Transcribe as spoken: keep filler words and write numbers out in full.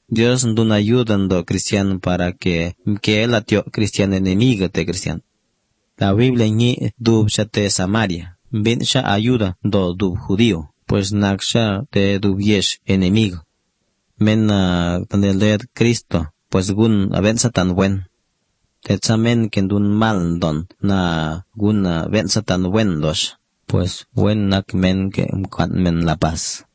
Dios ndun ayudan do cristiano para que que él atio cristiano enemigo de cristiano. La Biblia ñi dub te Samaria, bin sha ayuda do dub judío, pues naksha te dub yesh enemigo. Men uh, tandeled Cristo, pues gun abensa tan buen. Tetsamen que dun mal don na gun abensa tan buen dos, pues buen nak men que umkan men la paz.